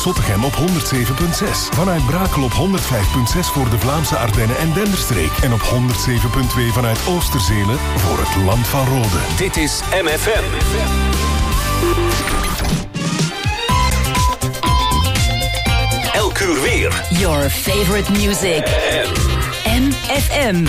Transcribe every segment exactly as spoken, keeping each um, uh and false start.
Zottegem op honderd zeven komma zes. Vanuit Brakel op honderd vijf komma zes voor de Vlaamse Ardennen en Denderstreek. En op honderd zeven komma twee vanuit Oosterzelen voor het Land van Rode. Dit is M F M. Elk uur weer. Your favorite music. M F M.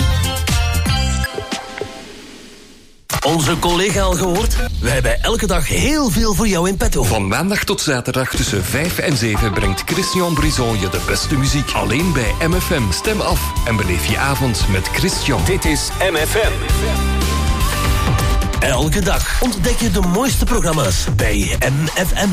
Onze collega al gehoord? We hebben elke dag heel veel voor jou in petto. Van maandag tot zaterdag tussen vijf en zeven brengt Christian Brison je de beste muziek. Alleen bij M F M. Stem af en beleef je avond met Christian. Dit is M F M. Elke dag ontdek je de mooiste programma's bij M F M.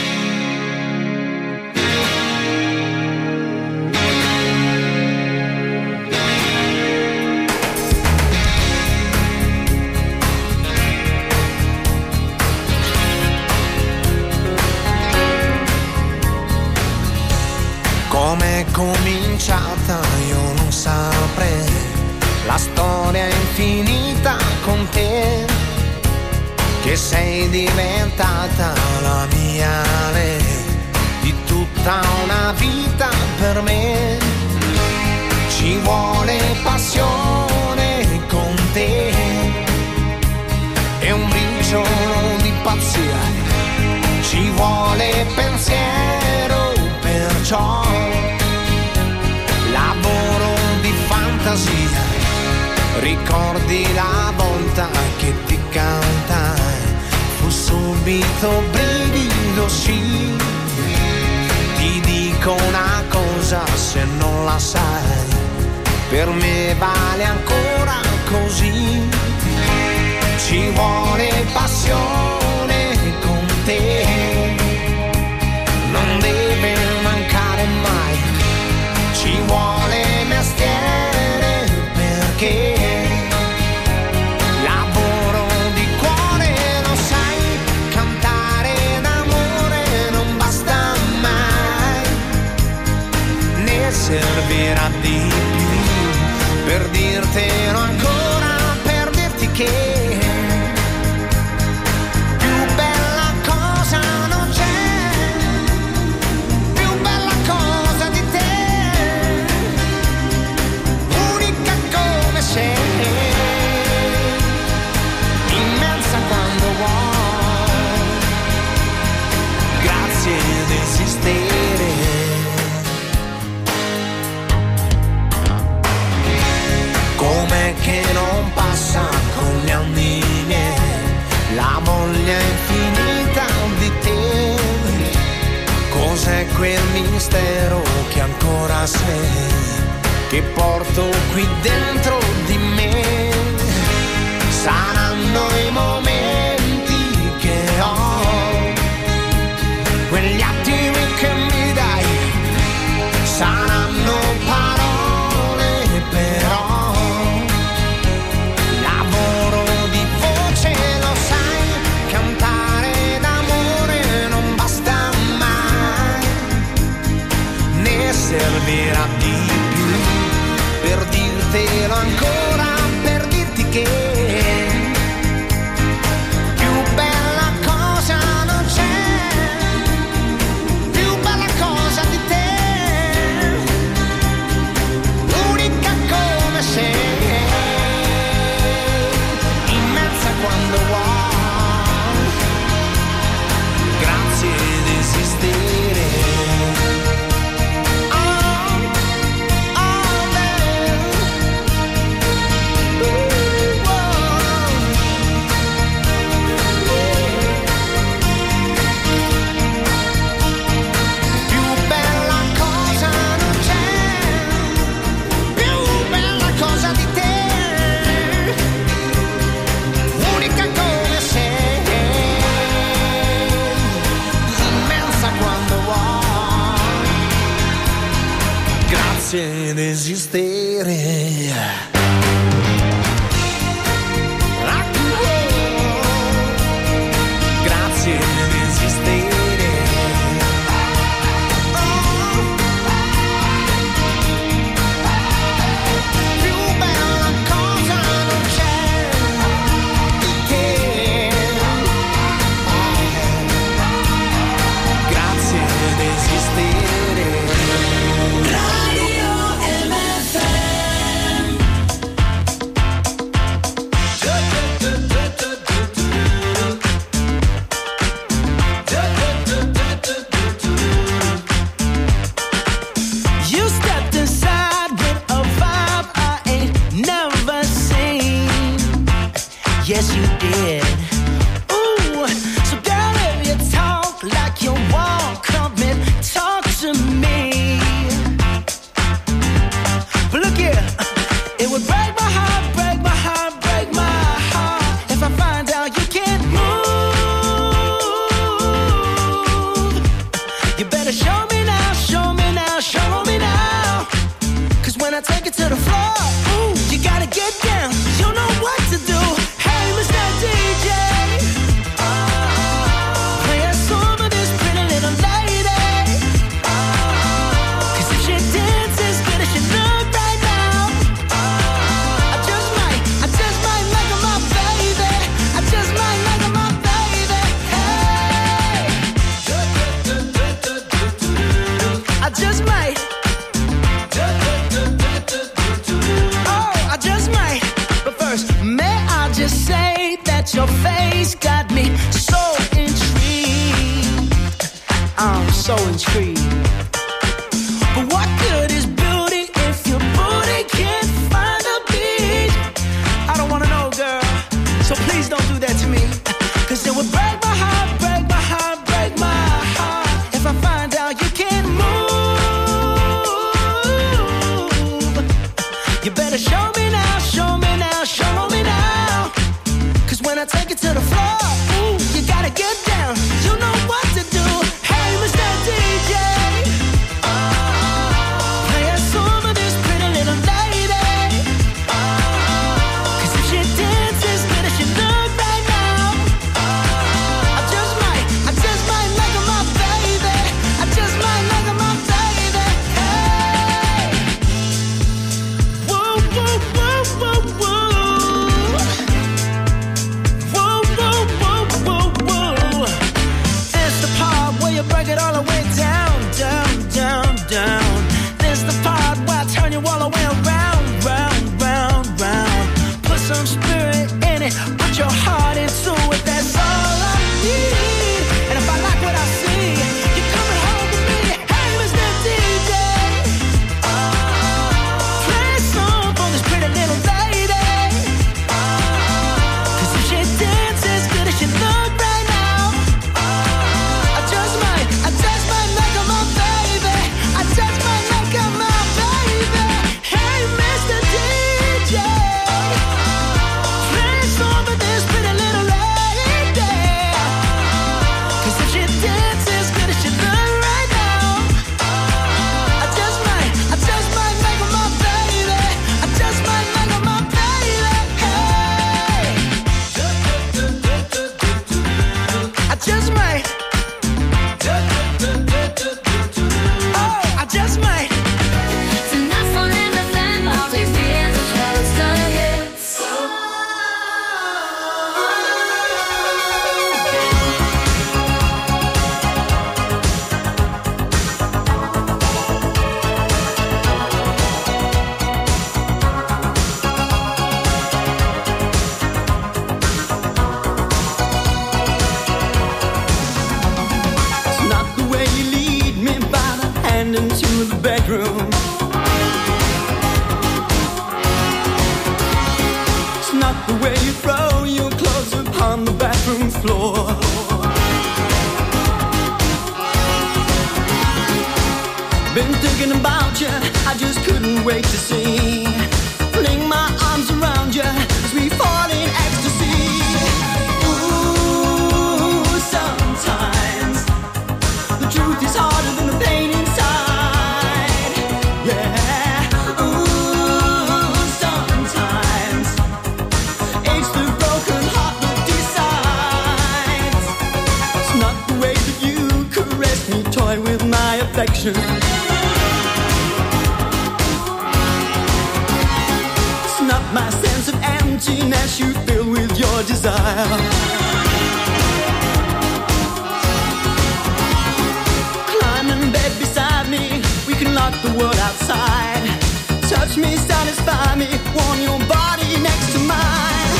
Com'è cominciata io non saprei, la storia è infinita con te, che sei diventata la mia lei, di tutta una vita per me. Ci vuole passione con te e un briciolo di pazzia, ci vuole pensiero, perciò lavoro di fantasia. Ricordi la volta che ti cantai, fu subito brivido, sì. Ti dico una cosa se non la sai, per me vale ancora così. Ci vuole passione con te, non deve mancare mai. Ci vuole mestiere perché lavoro di cuore, lo sai, cantare d'amore non basta mai, ne servirà di più per dirtelo ancora, per dirti che immensa quando vuoi, grazie di esistere. Com'è che non passa con gli anni miei la voglia infinita di te? Cos'è quel mistero che ancora sei, che porto qui dentro di me? Saranno i momenti che ho, quegli attimi che mi dai, saranno parole però, lavoro di voce, lo sai, cantare d'amore non basta mai, ne servirà di per dirtelo ancora, per dirti che più bella cosa non c'è, più bella cosa di te, unica come sei, immensa quando vuoi, grazie di esistere. Ed esistere. Grazie di esistere. Più bella cosa non c'è di te. Grazie di esistere. yes you did. Ooh, so girl, if you talk like you walk, come and talk to me. But look here, it would break my heart, break my heart, break my heart if I find out you can't move. You better show me now, show me now, show me now. 'Cause when I take it to the floor, ooh, you gotta get down. You know what to do. Hey, Mister D J, play a song for this pretty little lady. 'Cause if she dances as good as she look right now, I just might, I just might make her my baby. I just might make her my baby. Hey, I just might. Oh, I just might. But first, may I just say that your face got me so intrigued. I'm so intrigued. But what good is beauty if your booty can't find a beat? I don't wanna know, girl, so please don't do that to me. 'Cause it would break my heart, break my heart, break my heart if I find out you can't move. You better show me now, show me now, show me now. 'Cause when I take it to the floor, ooh, you gotta get down. You know what to do. Hey, Mister D J, play a song for this pretty little lady. 'Cause if she dances as good as she look right now, I just might, I just might make her my baby. I just might make her my baby. Hey, whoa, whoa, whoa, whoa, whoa. Whoa, whoa, whoa, whoa, whoa. It's the part where you break it all the way down, down, down, down. It's the part where I turn you all the way around, round, round, round. Put some spirit in it, put your heart into it. That's all I need. And if I like what I see, you're coming home with me. Hey, Mister D J, play a song for this pretty little lady. 'Cause if she dances as good as she look right now, I just might, I just might make her my baby. I just might make her my baby. Hey, Mister D J, play a song for this pretty little lady. 'Cause if she dances as good as she look right now, I just might, I just might make her my baby. I just might make her my baby. Hey, I just might. Oh, I just might. Tonight's on M F M, all these years of hell's gonna hit. It's not the way you lead me by the hand into the bedroom. It's not the way you throw your clothes upon the bathroom floor. Been thinking about you, I just couldn't wait to see. Fling my arms around you as we fall in ecstasy. Ooh, sometimes the truth is harder than the pain inside. Yeah. Ooh, sometimes it's the broken heart that decides. It's not the way that you caress me, toy with my affection. It's not my sense of emptiness you fill with your desire. Climb in bed beside me, we can lock the world outside. Touch me, satisfy me, warm your body next to mine.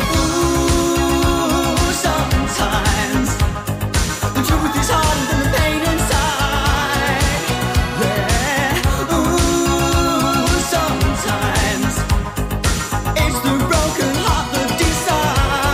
Ooh, sometimes the truth is harder than the pain inside. Yeah. Ooh, sometimes it's the broken heart that decides.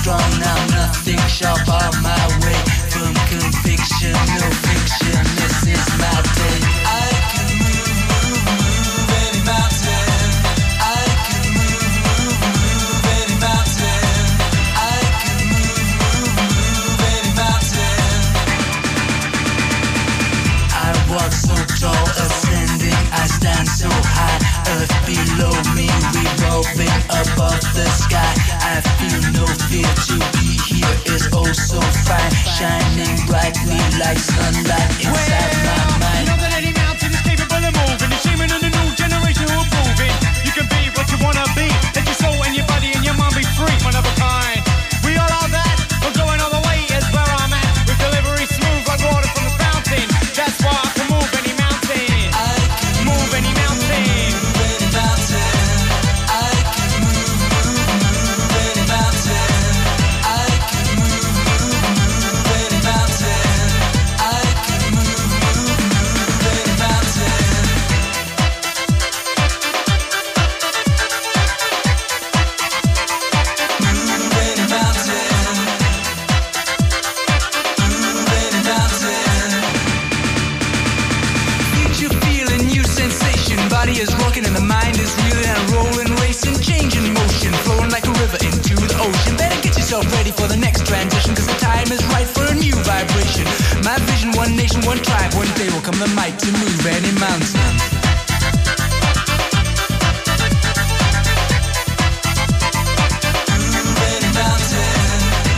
strong now, nothing shall bar my way. From conviction, no fiction, this is my day. I can move, move, move any mountain. I can move, move, move any mountain. I can move, move, move any mountain. I walk so tall, ascending, I stand so high. Earth below me, revolving above the sky. I feel no fear, to be here is oh so fine. Shining brightly like sunlight inside my mind. You know that any mountain is capable of moving. It's human and the new generation who are proving you can be what you wanna be. Let your soul and your body and your mind be free, one of a kind. We all are that, we're going all the way is where I'm at. With delivery smooth like water from the fountain. That's why I can move any mountain. I can move any mountain. Move any mountain. I can move, move, move any mountain. I can move, move, move any mountain. I can move, move, move any mountain. Move any mountain. Move any mountain. Future feeling, new sensation. Body is rocking and the mind is reeling and rolling, racing, changing motion, flowing like a river into the ocean. Better get yourself ready for the next transition, cause the time is right for a new vibration. My vision, one nation, one tribe. One day will come the might to move any mountain. Move any mountain.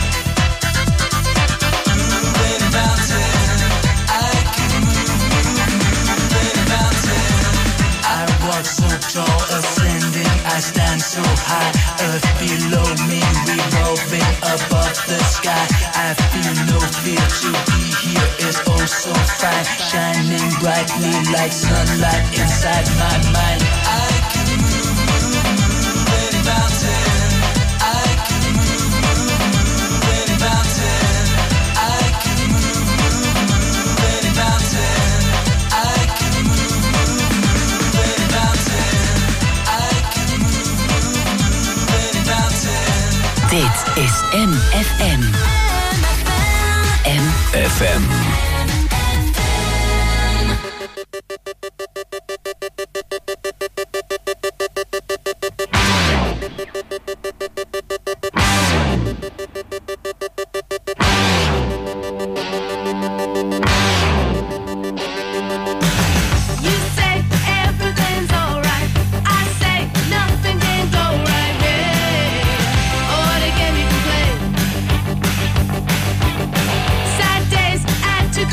Move any mountain. I can move, move, move any mountain. I walk so tall, ascending, I stand so high. Earth below me, revolving above the sky. I feel no fear, to be here is oh so fine. Shining brightly like sunlight inside my mind. I can move, move, move any mountain. I can move, move, move any mountain. I can move, move, move any mountain. I can move, move, move any mountain. I can move, move, move any mountain. Dit is M F M. M F M. You say everything's alright. I say nothing can go right. Yeah. Oh, they gave me complaint. Sad days add to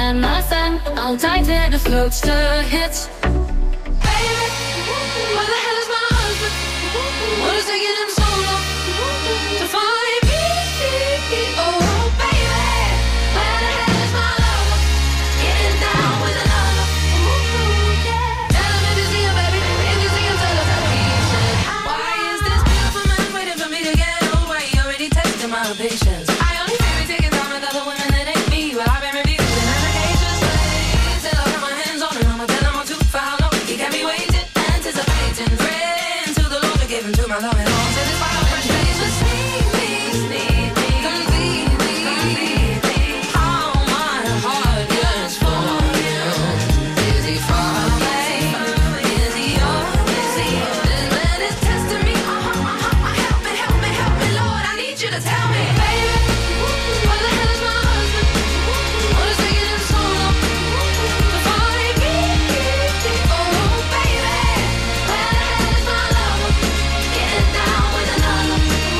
and my son, all tight to the floats to hits. Baby, where the hell is my husband? What is taking him so long to find me? Oh, baby, where the hell is my lover? Getting down with another. Ooh, yeah. Tell him if you see him, baby. If you see him, tell him that he should. Why is this beautiful man waiting for me to get old? Why he already tested my patience? I only fear he taking time with other women that ain't me, but I've been refusing allegations. Till I got my hands on him, I'ma tell him I'm too foul. No, he got me waiting, anticipating. Praying to the Lord to give him to my love and all. Till this fire frustration. Sneak me, sneak me, completely, completely. How my heart yearns for you. Is he far away? Is he yours? Is he yours? This man is testing me. Uh-huh, uh-huh. Help me, help me, help me, Lord. I need you to tell me, baby, where the hell is my husband? What is taking him so long to find me? Oh, baby, where the hell is my lover? Getting down with another.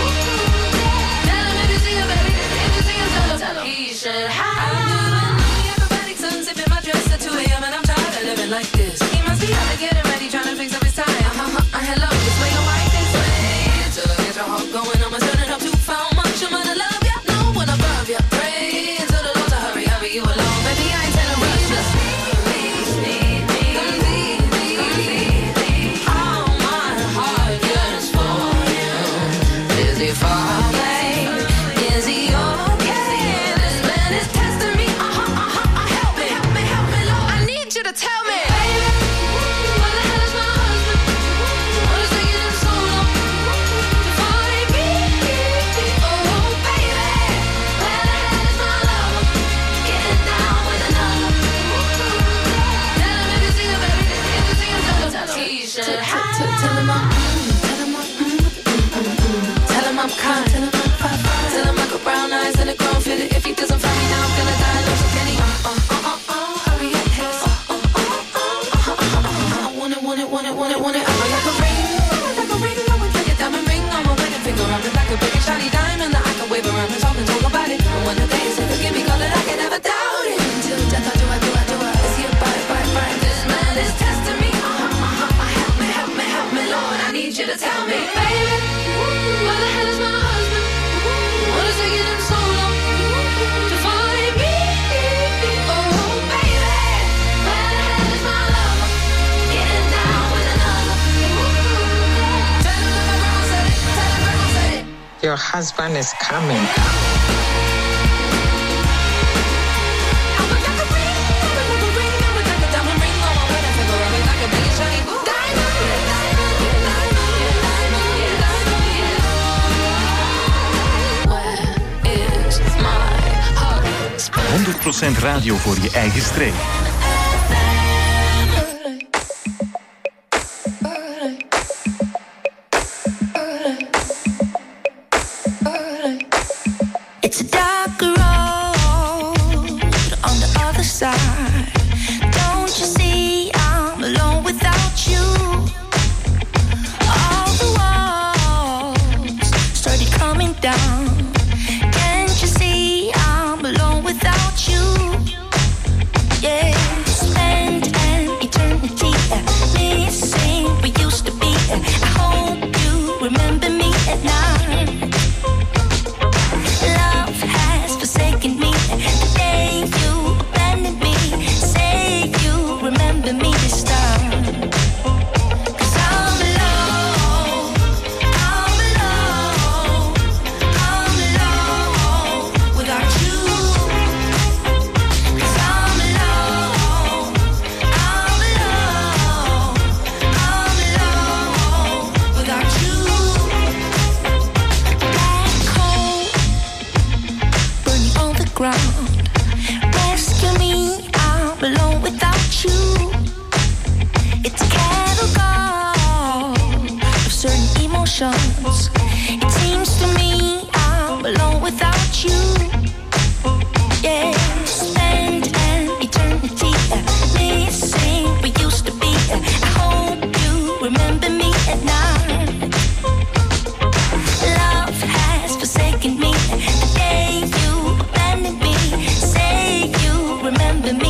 Tell him if you see him, baby. If you see him, tell him, tell him he should have. I'm doing the acrobatics and zipping my dress at two a.m. and I'm tired of living like this. He must be out to getting ready, trying to fix up his tie. Uh-huh, uh, hello, this way or white this way. Till I get your heart going, I'ma turn it up too far. Much I'm gonna love ya, no one above ya. Pray to the Lord to hurry, hurry you along. Baby, I ain't telling rush. Just need me, need me, completely, completely. How my heart yearns for you. Is he far away? Is he okay? This man is testing me. Uh-huh, uh-huh, uh, help me, help me, help me, Lord. I need you to tell me, baby, where the hell is my husband? What is taking him so long to find me? Oh, baby, where the hell is my lover? Getting down with another. Tell him if you see him, baby. If you see him, tell him, tell him he should have. Tell him I'm, tell him I'm, tell him I'm kind. Tell him I'm fine. Tell him I got brown eyes and a grown fit. If he doesn't find me now, I'm gonna die. No, so can he? Uh, uh, uh, uh, uh, hurry up, yes. Uh, uh, uh, uh, uh, uh, uh, uh, I want it, want it, want it, want it, want it. I'm like a ring, like a ring. I would like a diamond ring on my wedding finger. I'm just like a big and shiny diamond that I can wave around and talk and talk about it. And when the day is here, forgive me, call it, I can never doubt it. Until death, I do, I do, I do, I see it, bye, bye, bye. This man is testing me. Uh-huh, uh-huh, uh, help me, help me, help me, Lord. I need you to tell me, baby, where the hell is my husband? What is taking him so long to find me? Oh, baby, where the hell is my lover? Getting down with another. Tell him that my grandma said it. Tell him grandma said it. Your husband is coming. I would like a ring, I would like a ring, I would like a diamond ring on my wedding finger. I would like a big and shiny diamond, diamond, diamond, diamond. Where is my husband? honderd procent radio voor je eigen streek. It's a dark road on the other side. Don't you see I'm alone without you? All the walls started coming down. Can't you see I'm alone without you? Yeah, spend an eternity missing we used to be. I hope you remember me at night. Love has forsaken me. The day you abandoned me. Say you remember me this time. 'Cause I'm alone. I'm alone. I'm alone without you. 'Cause I'm alone. I'm alone. I'm alone without you. Black hole burning on the ground. Rescue me, I'm alone without you. It's a catalog of certain emotions. It seems to me I'm alone without you. Yeah, spend an eternity missing we used to be. I hope you remember me at night. Love has forsaken me. The day you abandoned me. Say you remember me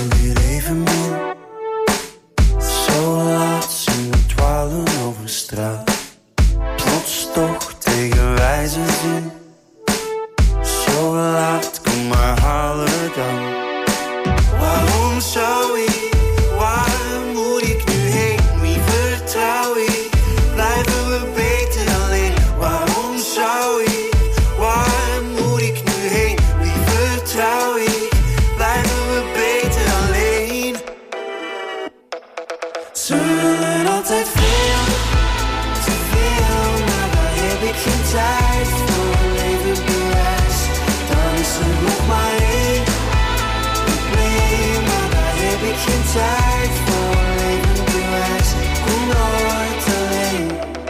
weer even min. Zo laat zien we dwalen over straat. Plots toch tegen wijze zin. Zo laat, kom maar halen dan. Waarom zou ik, waar moet ik nu heen? Wie vertrouw ik? Blijven we beter alleen? Waarom zou ik, waar moet ik nu heen? Wie vertrouw ik? Blijven we beter alleen? Ze willen altijd veel, te veel, maar daar heb ik geen tijd voor. Leven bewijs, dan is er nog maar één probleem, maar daar heb ik geen tijd voor. Leven bewijs, kom nooit alleen.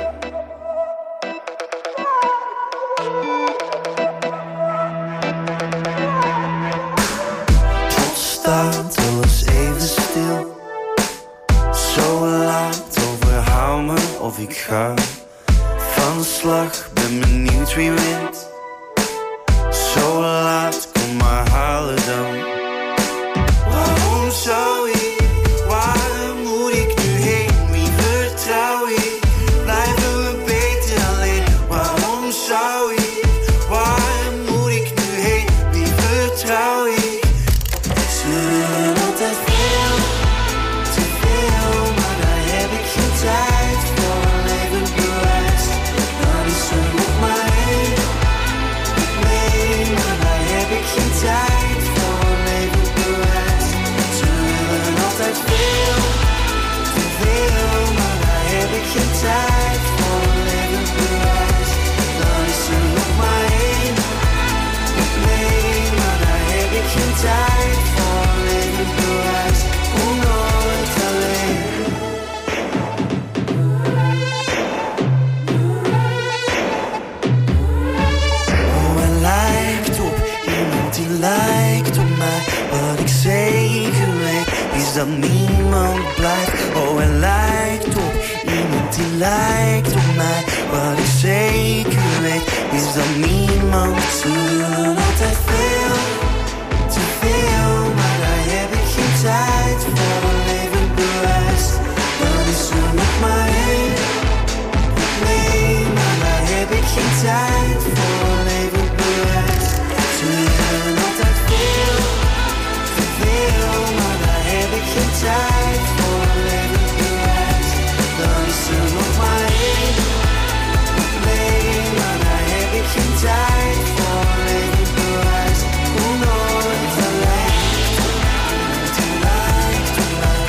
Plots staat alles even stil. Zo laat, overhaal me of ik ga van slag, ben benieuwd wie wint. Zo laat, kom maar halen dan. Waarom zou ik, waar moet ik nu heen? Wie vertrouw ik? Blijven we beter alleen? Waarom zou ik, waar moet ik nu heen? Wie vertrouw ik? Ze willen altijd veel, te veel, maar daar heb ik geen tijd voor. Leven bewijs, dan is er nog maar één probleem, maar daar heb ik geen tijd voor. Leven bewijs, ze willen altijd veel, te veel, maar daar heb ik geen tijd voor. Leven bewijs, dan is er nog maar één probleem, maar daar heb ik geen tijd voor. Leven bewijs, kom nooit alleen. Oh, hij lijkt op iemand die lijkt op mij. Wat ik zeker weet is dat niemand blijft. Oh, hij lijkt op iemand die lijkt op mij. Wat ik zeker weet is dat niemand. Ze willen altijd veel, te veel, maar daar heb ik geen tijd voor. Leven bewijs, dan is er nog maar één probleem, maar daar heb ik geen tijd voor. Leven bewijs, ze willen altijd veel, te veel, maar daar heb ik geen tijd voor. Leven bewijs, dan is er nog maar één probleem, maar daar heb ik geen tijd voor. Leven bewijs, kom nooit alleen. Die lijkt op mij.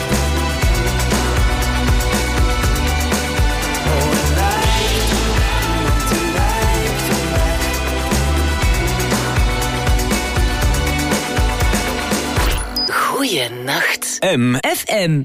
Oh, hij lijkt op iemand die lijkt op mij. Goeienacht. M. F M.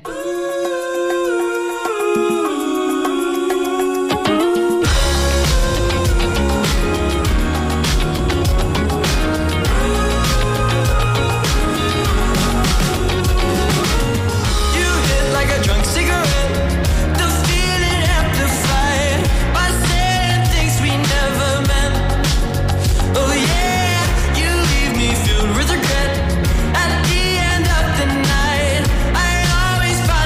With regret at the end of the night, I always find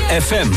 F M.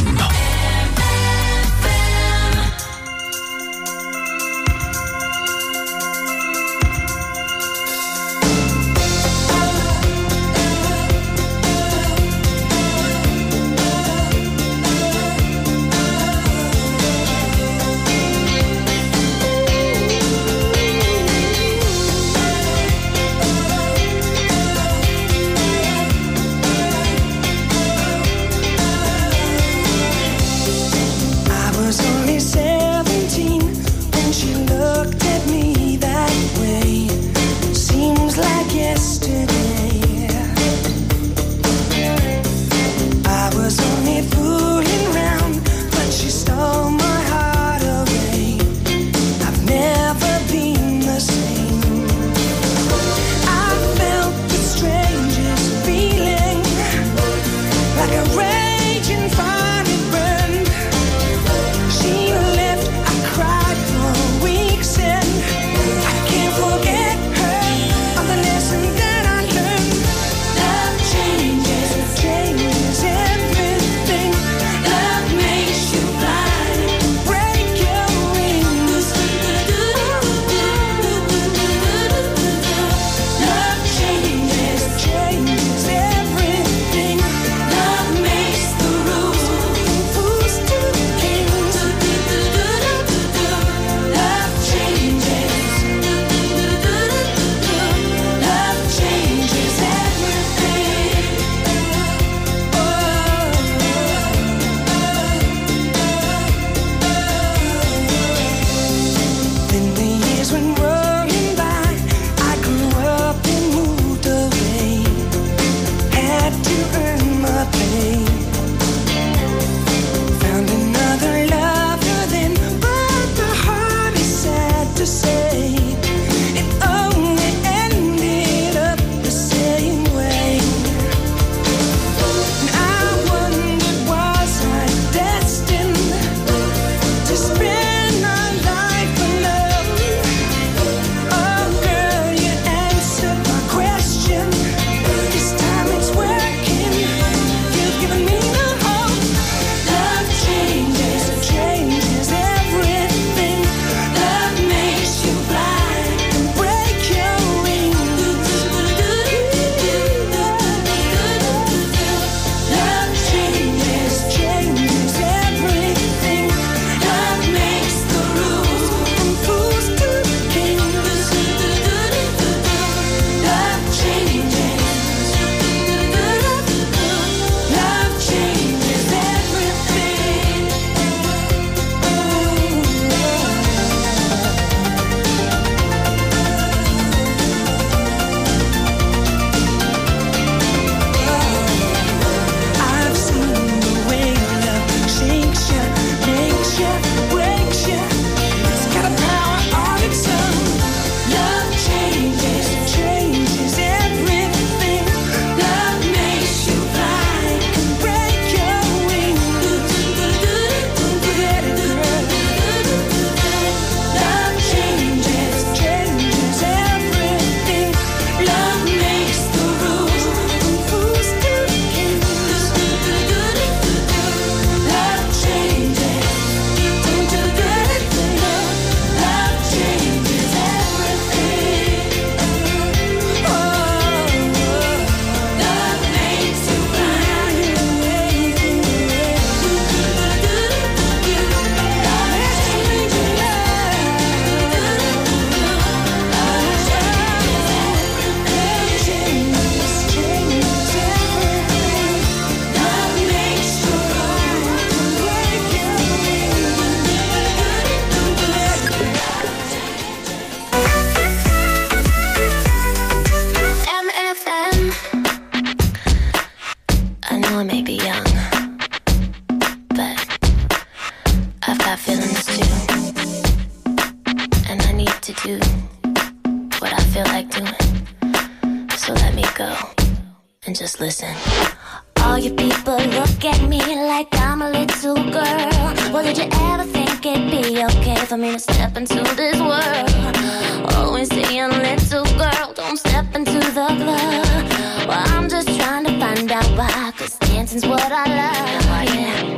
Listen. All you people look at me like I'm a little girl. Well, did you ever think it'd be okay for me to step into this world? Always saying, little girl, don't step into the club. Well, I'm just trying to find out why, 'cause dancing's what I love. Yeah.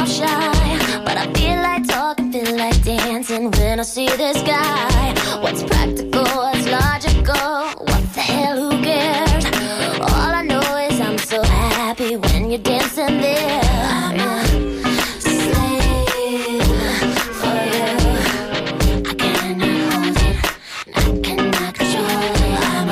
I'm shy, but I feel like talking, feel like dancing when I see this guy. What's practical, what's logical, what the hell, who cares? All I know is I'm so happy when you're dancing there. I'm a slave for you. I cannot hold it, I cannot control it. I'm a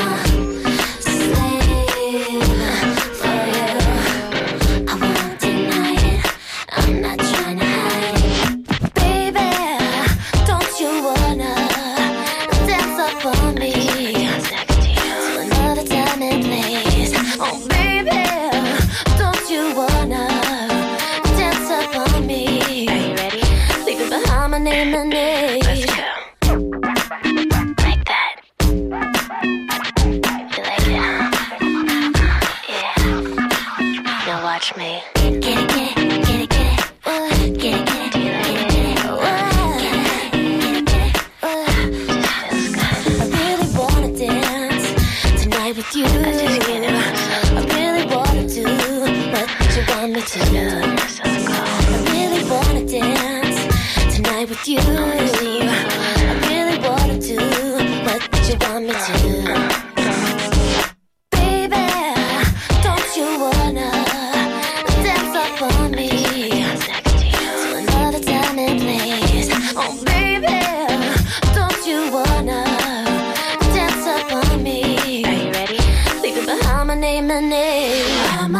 slave for you. I won't deny it, I'm not trying to hide it. Baby, don't you wanna dance up on me to another time and place? Oh baby, don't you wanna dance up on me? Are you ready? Leave it behind my name and age. Let's go. Like that. You like it, huh? Yeah. Now watch me. Get it, get it, get it, get it. Uh, get it, get it, get it, get it. Uh, get it, get it, get it. Uh, I really wanna dance tonight with you. I really wanna do what you want me to do. I really wanna dance tonight with you. I really wanna do what you want me to do. Baby, don't you wanna dance up on me to another time and place? Oh baby, don't you wanna dance up on me? Are you ready? Leave it behind my name and age. I'm a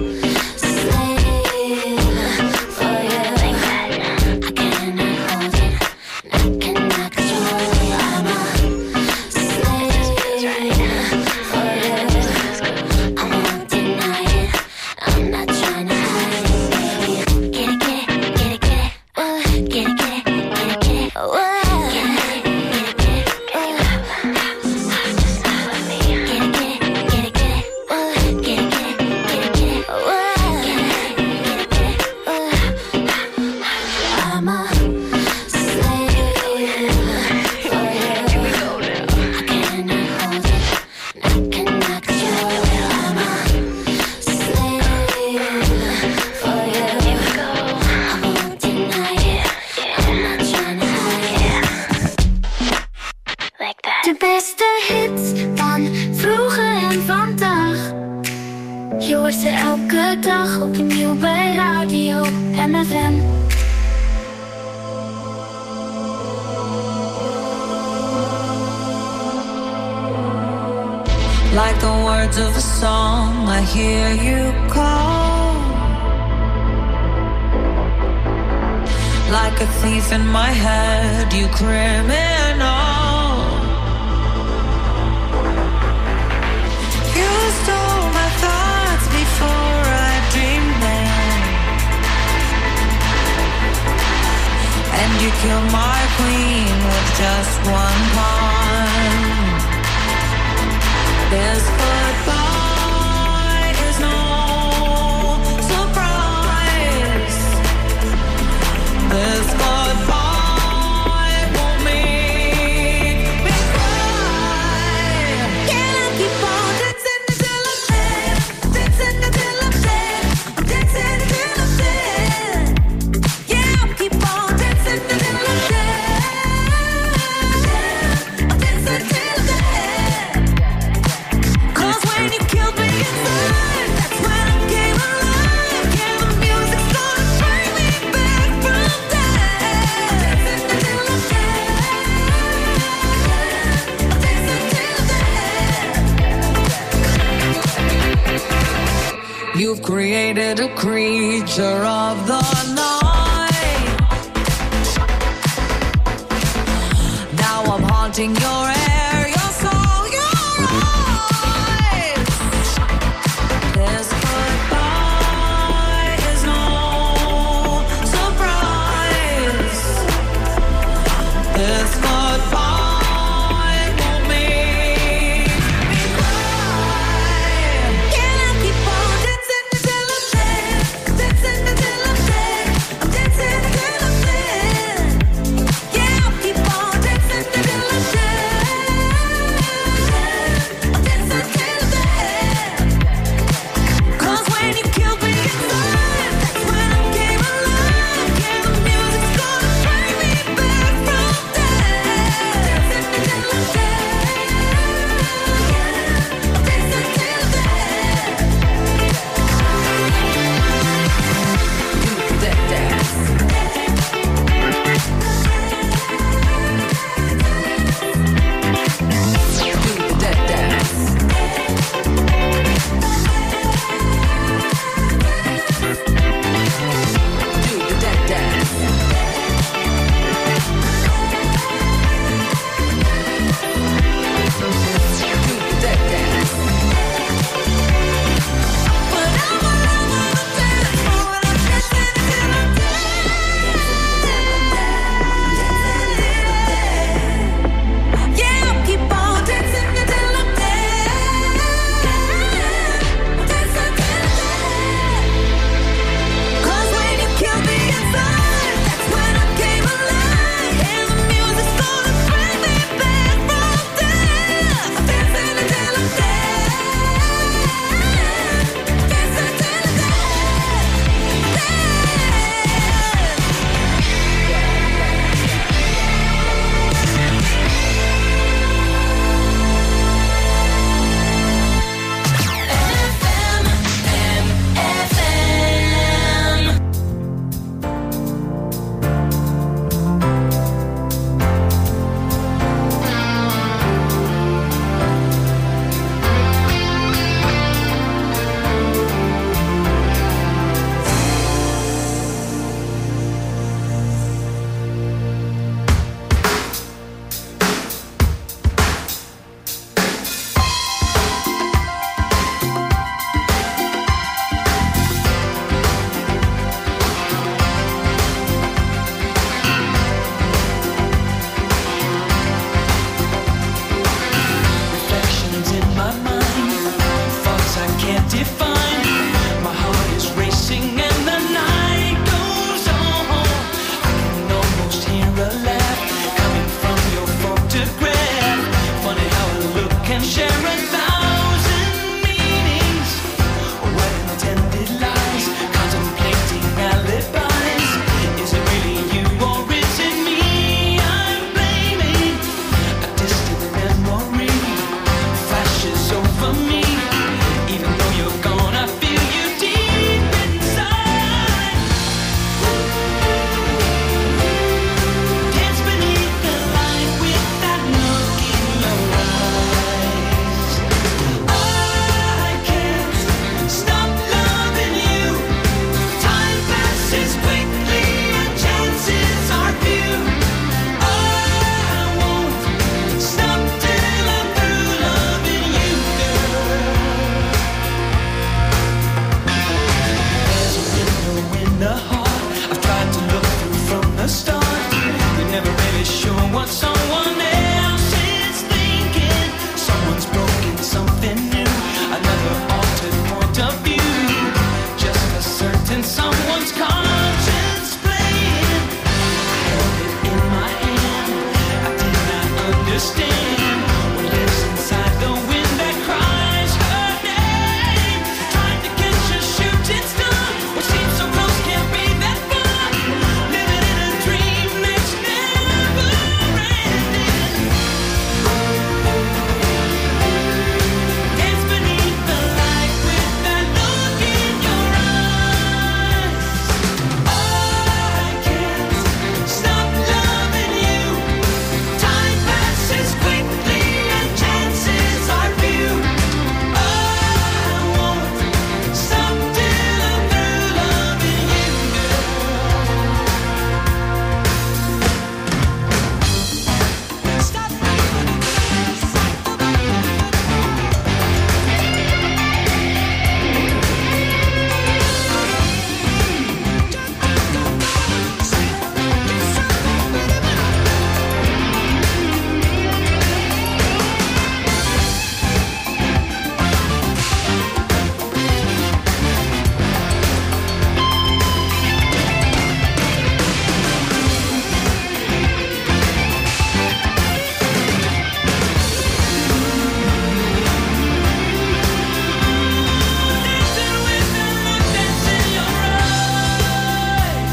slave for you. Like that. I cannot hold it, I cannot control it. I'm a slave for you. I won't deny it, I'm not trying to hide it. Get it, get it, get it, get it. Uh, get it, get it, get it, get it. Uh, get it, get it, get it, get it. Uh, just not with me. Get it, get it, get it, get it. Uh, get it, get it, get it, get it. Uh, get it, get it, get it. Uh, I'm a slave for you. I cannot hold it, I cannot control it. I'm a slave for you. I won't deny it, I'm not trying to hide it. Like that. De beste hits van vroeger en vandaag. Je hoort ze elke dag opnieuw bij Radio M F M. Like the words of a song, I hear you call. Like a thief in my head, you criminal. You stole my thoughts before I dreamed them, and you killed my queen with just one pawn. This goodbye is no surprise. This goodbye won't make me cry. Can I keep on dancing until I'm dead? Dancing until I'm dead. I'm dancing until I'm dead. Yeah, I'll keep on dancing until I'm dead. I'm dancing until I'm dead. When you killed me inside, that's when I came alive. Yeah, the music's gonna bring me back from death. Until I'm dead, I'm dancing until I'm dead. You've created a creature of the night. Now I'm haunting your air, your soul, your eyes. This goodbye is no surprise. This goodbye won't make me cry. Can I keep on dancing until I'm dead? Dancing until I'm dead. I'm dancing until I'm dead. Yeah, I'll keep on dancing until I'm dead. I've tried to look through from the start. You're never really sure what someone else is thinking. Someone's broken something new, another altered point of view. Just a certain someone's conscience playing. I held it in my hand, I did not understand what lives inside the wind that cries her name. Trying to catch a shooting star, what seems so close can't be that far. Living in a dream that's never ending. Dance beneath the light with that look in your eyes. I can't stop loving you. Time passes quickly and chances are few. I won't stop till I'm through loving you, girl. Stop. Dancing with the look that's in your eyes.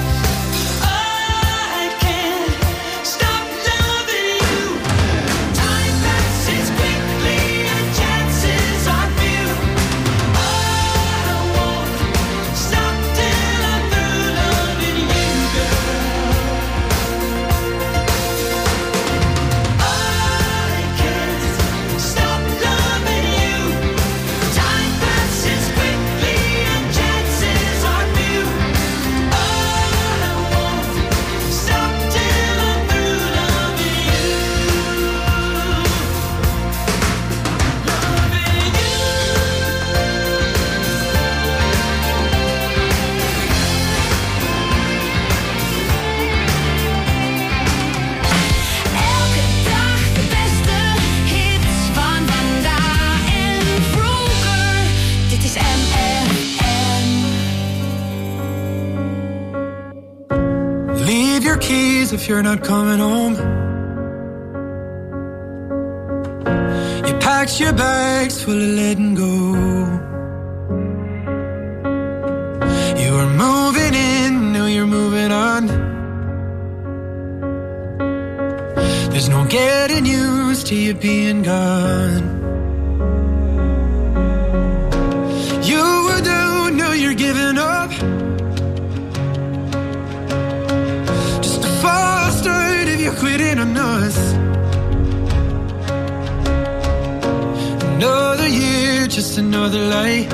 I can't stop loving you. Time passes quickly and chances are few. I won't stop till I'm through loving you, girl. I can't stop loving you. Time passes quickly and chances are few. I won't stop till I'm through loving you. Loving you. Elke dag de beste hits van vandaag en vroeger. Dit is M F M. Leave your keys if you're not coming home. You packed your bags full of letting go. You were moving in, now you're moving on. There's no getting used to you being gone. You were down, now you're giving up. Just a false start if you're quitting on us. Another year, just another lie.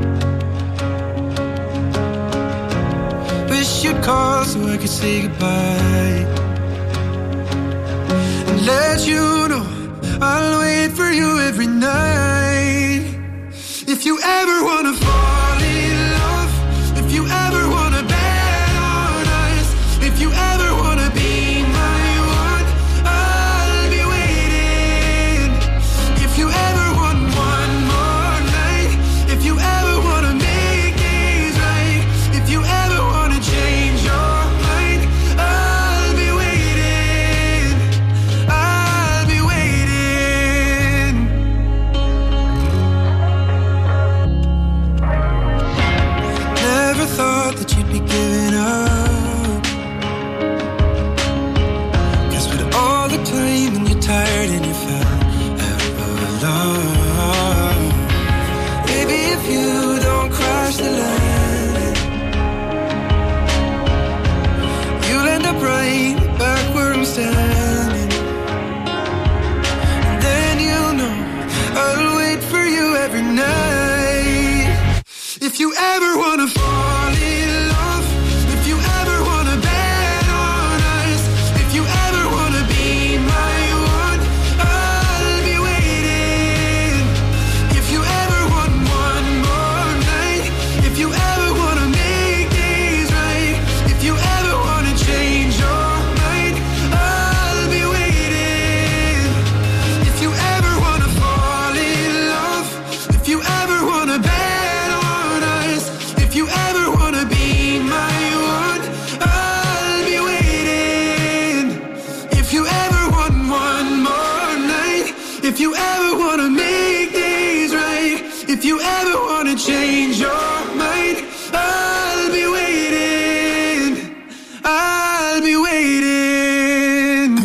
Wish you'd call so I could say goodbye. And let you know I'll wait for you every night. If you ever wanna fall in love, if you ever wanna bet on us, if you ever wanna be my one, I'll be waiting. If you ever want one more night, if you ever wanna make things right, if you ever wanna change your mind, I'll be waiting. I'll be waiting. Never thought that I'll be waiting.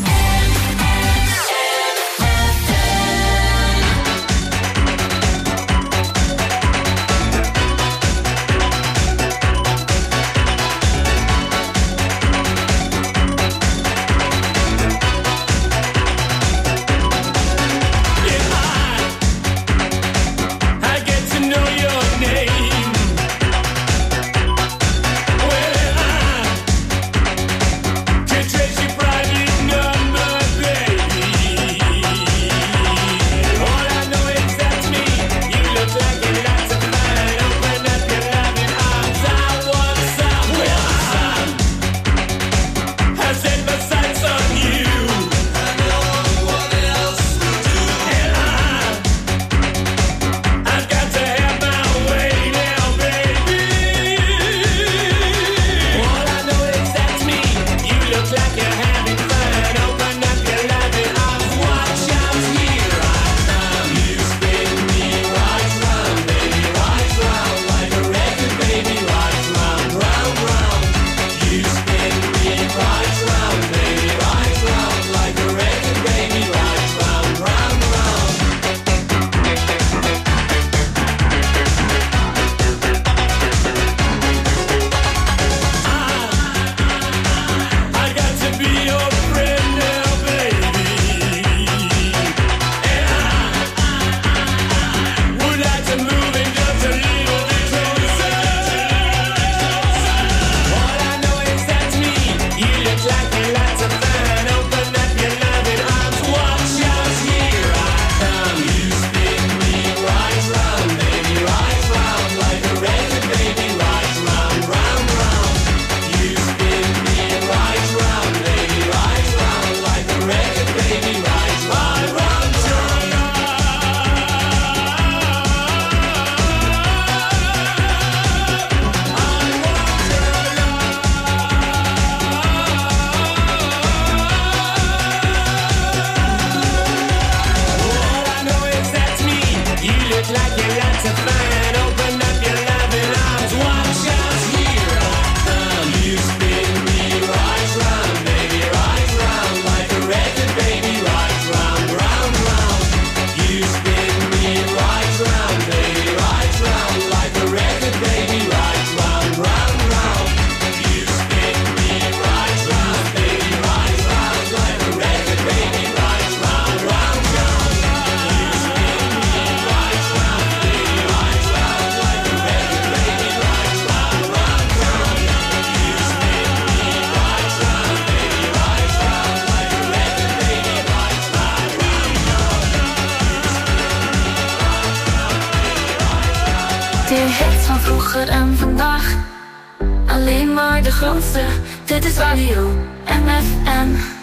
De hits van vroeger en vandaag. Alleen maar de grootste. Dit is radio M F M.